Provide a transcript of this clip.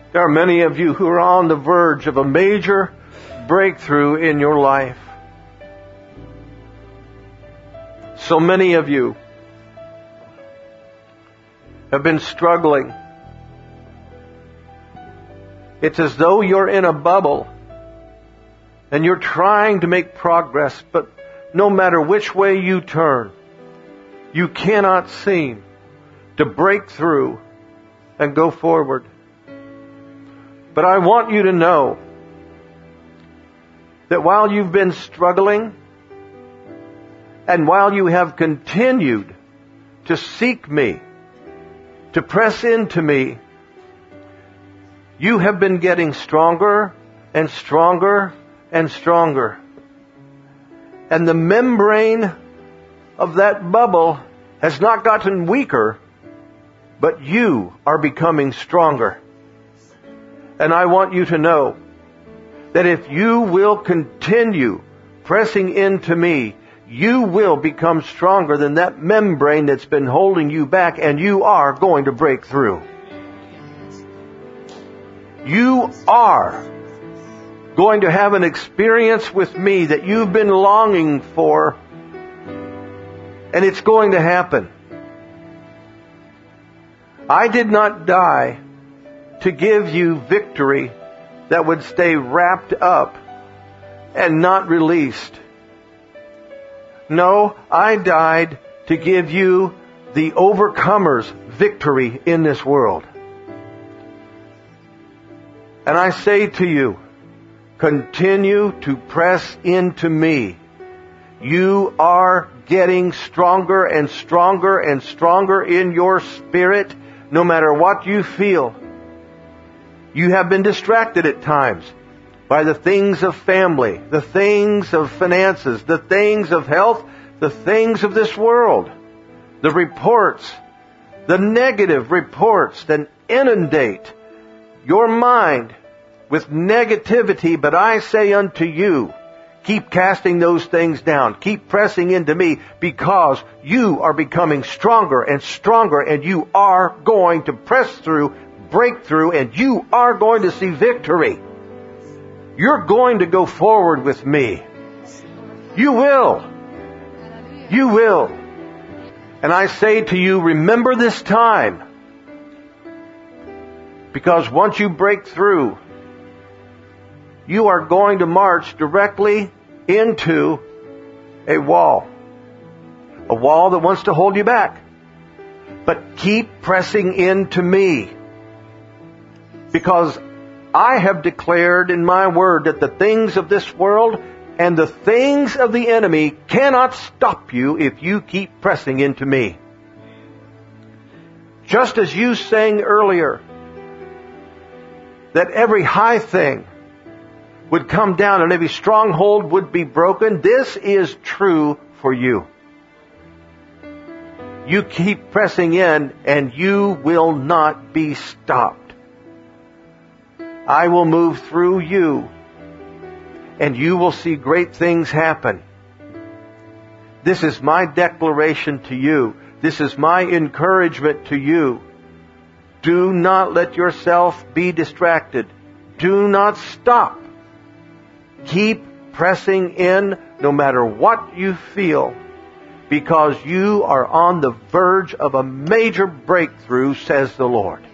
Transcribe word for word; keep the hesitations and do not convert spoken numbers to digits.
There are many of you who are on the verge of a major breakthrough in your life. So many of you have been struggling. It's as though you're in a bubble and you're trying to make progress, but no matter which way you turn, you cannot seem to break through and go forward. But I want you to know that while you've been struggling and while you have continued to seek me, to press into me, you have been getting stronger and stronger and stronger. And the membrane of that bubble has not gotten weaker, but you are becoming stronger. And I want you to know that if you will continue pressing into me, you will become stronger than that membrane that's been holding you back, and you are going to break through. You are going to have an experience with me that you've been longing for, and it's going to happen. I did not die to give you victory that would stay wrapped up and not released. No, I died to give you the overcomer's victory in this world. And I say to you, continue to press into me. You are getting stronger and stronger and stronger in your spirit, no matter what you feel. You have been distracted at times by the things of family, the things of finances, the things of health, the things of this world, the reports, the negative reports that inundate your mind with negativity. But I say unto you, keep casting those things down. Keep pressing into me, because you are becoming stronger and stronger, and you are going to press through, break through, and you are going to see victory. You're going to go forward with me. You will. You will. And I say to you, remember this time. Because once you break through, you are going to march directly into a wall. A wall that wants to hold you back. But keep pressing into me. Because I have declared in my word that the things of this world and the things of the enemy cannot stop you if you keep pressing into me. Just as you sang earlier, that every high thing would come down and every stronghold would be broken, this is true for you. You keep pressing in and you will not be stopped. I will move through you, and you will see great things happen. This is my declaration to you. This is my encouragement to you. Do not let yourself be distracted. Do not stop. Keep pressing in no matter what you feel, because you are on the verge of a major breakthrough, says the Lord.